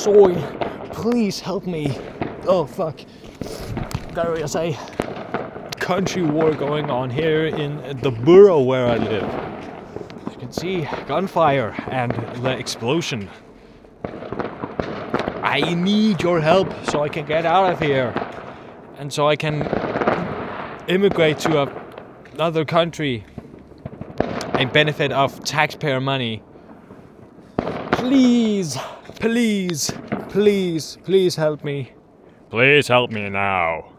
soy. Please help me. Oh fuck. There's a country war going on here in the borough where I live. As you can see, gunfire and the explosion. I need your help so I can get out of here. And so I can immigrate to another country and benefit of taxpayer money. Please, please, please, please help me. Please help me now.